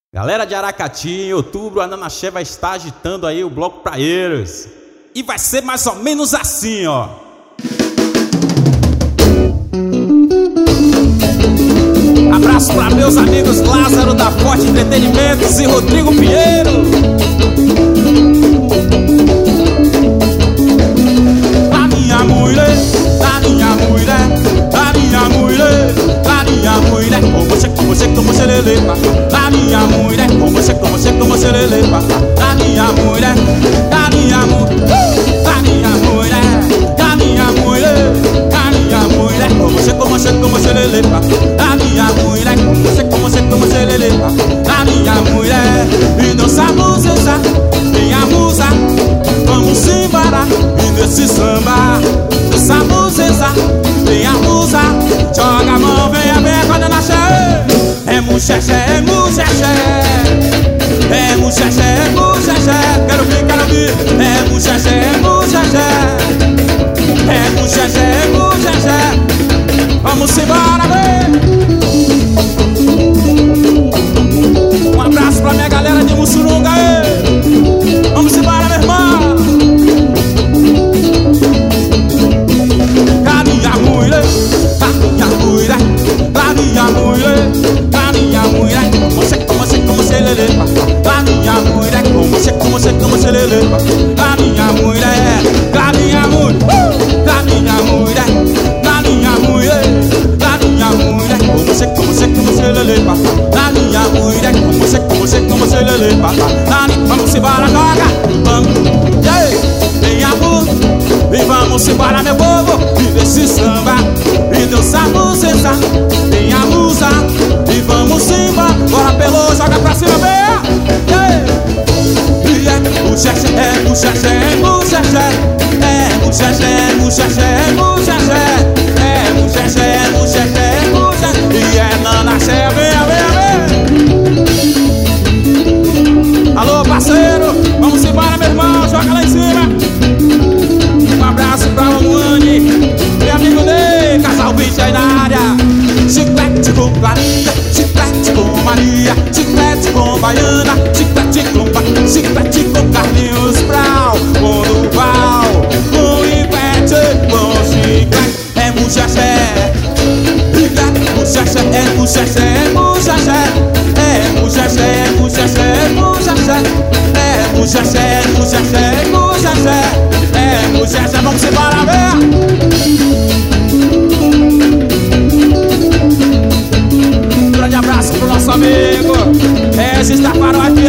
Galera de Aracati, em outubro a Nanaxé vai estar agitando aí o Bloco Praeiros. E vai ser mais ou menos assim, ó. Abraço para meus amigos Lázaro da Forte Entretenimentos e Rodrigo Pinheiro. A minha mulher, a minha mulher, a minha mulher, a minha mulher, como você lelepa. A minha mulher, como você lelepa. A minha mulher, a minha mulher, a minha mulher, a minha mulher, a minha mulher, como você lelepa. A minha mulher, como você lelepa. A minha mulher, e não sabe usar, nem abusa. Vamos embora, e nesse samba, não sabe usar, nem abusa. Joga a mão, venha com a Nanaxé. É muxexé, é muxexé. É muxexé, é muxexé. Quero ouvir. É muxexé, é muxexé. É muxexé, é muxexé. Vamos embora, vem. Um abraço pra minha galera de Mussurunga, ei. Vamos embora, meu irmão. Caminha mulher, caminha mulher, caminha mulher, caminha mulher, como você lelepa. Caminha mulher, como você lelepa. Caminha mulher, caminha mulher, caminha mulher, caminha mulher, caminha mulher, como você lelepa. Caminha mulher, como você lelepa. Vamos embora, joga, vamos, vem amor. E vamos embora, meu povo, e desse samba, e dançamos cessar, vem a musa, e vamos embora, bora pelo, joga pra cima, vem! E é muxexé, é muxexé, é muxexé, é muxexé, é muxexé, é muxexé, é muxexé, é muxexé, é muxexé, e é Nanaxé, vem! Alô, parceiro, vamos embora, meu irmão, joga lá em cima! Um abraço pra Luane, meu amigo Ney, casal 20 aí na área. Chiclete com Clarinha, chiclete com Maria, chiclete com Baiana, chiclete com Carlinhos Brau, com Duval, com Ivete, com chiclete. É muxexé, muxexé, é muxexé, é muxexé, é muxexé, é muxexé, é muxexé, é muxexé, é muxexé, é muxexé. É, muxexé, vamos embora, ver. Um grande abraço pro nosso amigo Regis da Paróquia.